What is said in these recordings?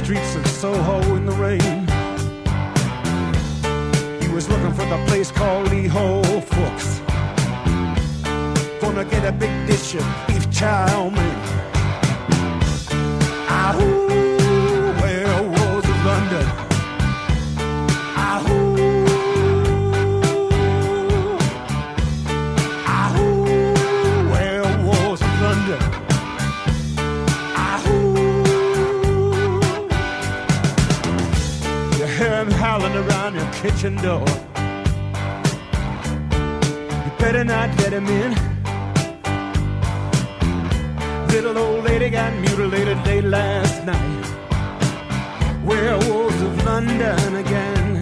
streets of Soho in the rain. He was looking for the place called Lee Ho Fooks. Gonna get a big dish of beef chow mein. Ahoo, werewolves of London. Ahoo, ahoo, werewolves of London. Ahoo. You hear him howling around your kitchen door. You better not let him in. Little old lady got mutilated late last night. Werewolves of London again.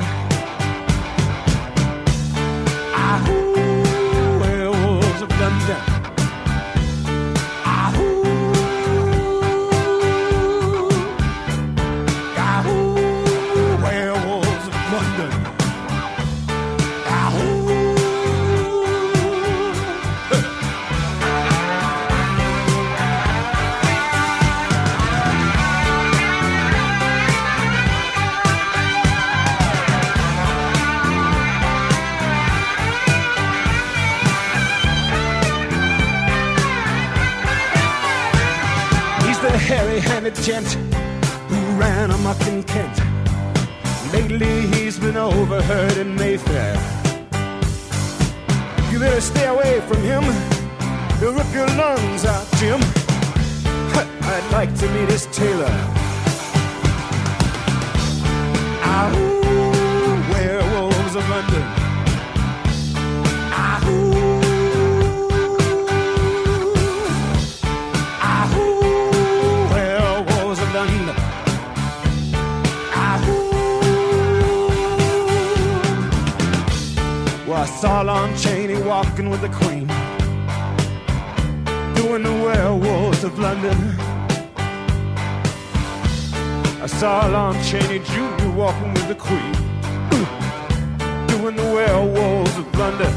Ahoo, werewolves of London. Ahoo, ahoo, werewolves of London. Ahoo. The hairy-handed gent who ran amok in Kent. Lately he's been overheard in Mayfair. You better stay away from him. He'll rip your lungs out, Jim. I'd like to meet his tailor. Ahoo, werewolves of London. Ahoo. Well, I saw Lon Chaney walking with the Queen, doing the werewolves of London. I saw Lon Chaney Jr. walking with the Queen, doing the werewolves of London.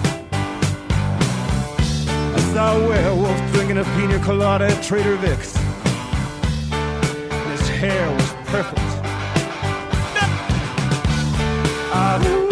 I saw a werewolf drinking a pina colada at Trader Vic's. His hair was perfect.